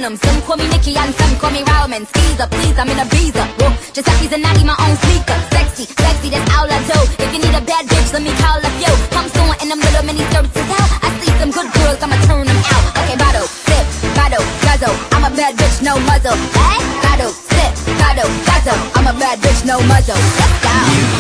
them. Some call me Nikki and some call me Rowman. Skeezer, please, I'm in a visa. Whoa, Giuseppe's and Natty, my own sneaker. Sexy, sexy, that's all I do. If you need a bad bitch, let me call a few. Come soon in them little mini services out. I see some good girls, I'ma turn them out. Okay, bottle, sip, bottle, guzzle. I'm a bad bitch, no muzzle. Hey, bottle, sip, bottle, guzzle. I'm a bad bitch, no muzzle. Let's go.